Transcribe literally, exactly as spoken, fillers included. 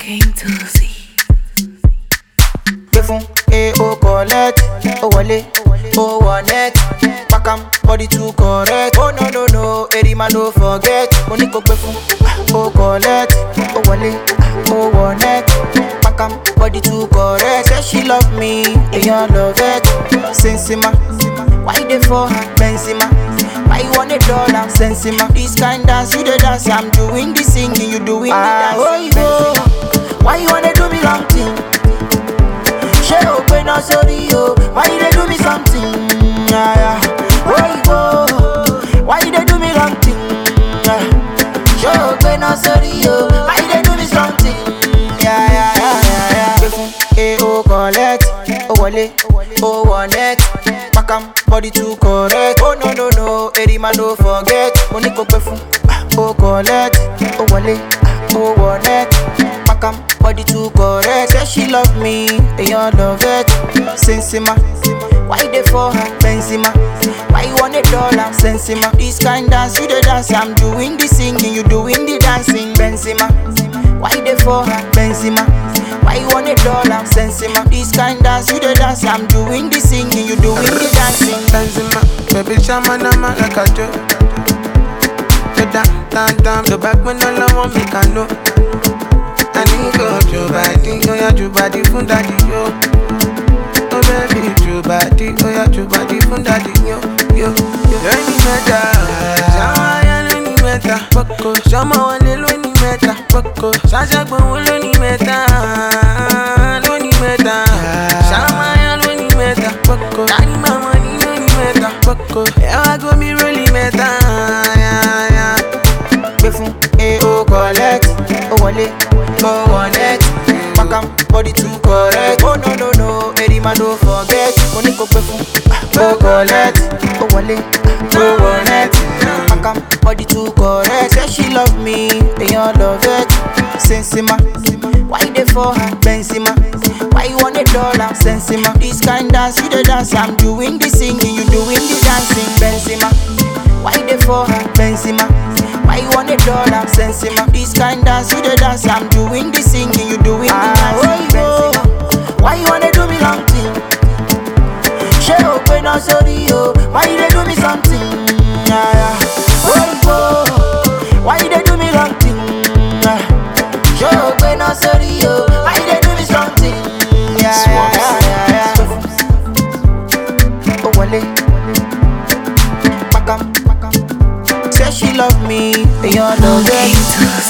King Tuzi. Pay fun, eh, oh collect, oh wale, oh one pack am, body too correct. Oh no no no, Eddie man don't forget. Money go pay fun, oh collect, oh wale, oh one pack am, body too correct. Say she love me, and you love it. Sensima, why they for her? Benzema, why you want a dollar? Sensima, this kind dance you the dance, I'm doing the singing, you doing the dance. Oh you go, why you wanna do me long thing? She open up sorry yo, why you dey do me something? Yeah, yeah. Where you go? Why you dey do me wrong thing? Yeah. She open up sorry yo, why you dey do me something? Yeah, yeah, yeah, yeah, yeah. Pefun, eh, oh collect, oh wale, oh one pack am, body too correct. Oh no no no, Eddie man don't forget. Money go pefun, oh collect, oh wale, oh one pack am, body too correct. Say she love me, and you love it. Sensima, why they for her? Benzema, why you want a dollar? Sensima, this kind dance you the dance, I'm doing the singing, you doing the dancing. Benzema, why they for her? Benzema, why you want a dollar? Sensima, this kind dance you the dance, I'm doing the singing, you doing the dancing. Benzema, baby chama na ma like a joke. The damn, damn, damn, the back when all I want me can know. I need go your body, oh yeah, your body from daddy, yo. Oh baby, your body, oh yeah, your body from daddy, yo, yo, yo. Any meta, Shama ya any meta, Boko, Shama wale lo any meta, Boko, Shasha gbo lo any meta, lo any meta, Shama ya lo any meta, Boko, Daddy mama ni lo any meta, Boko, yeah I go me really meta, yeah yeah. Pefun, eh, oh collect, oh wale, oh one pack am, body too correct. Oh no no no, Eddie man don't forget. Money go pefun, oh collect, oh wale, oh one pack am, body too correct. Say she love me, and you love it. Sensima, why they for her? Benzema, why you want a dollar? Sensima, this kind dance you the dance, I'm doing the singing, you doing the dancing. Benzema, why they for her? Benzema, why you want a dollar? Sensima, this kind dance you the dance, I'm doing the singing, you doing the dancing. Benzema, why you wanna do me long thing? She open up sorry yo, why you dey do me something? Yeah, yeah. Oh you go, why you dey do me long thing? Yeah. She open up sorry yo, why you dey do me something? Yeah, yeah, yeah, yeah, yeah. Oh wale, pack am, pack am. Say she love me, and you love it.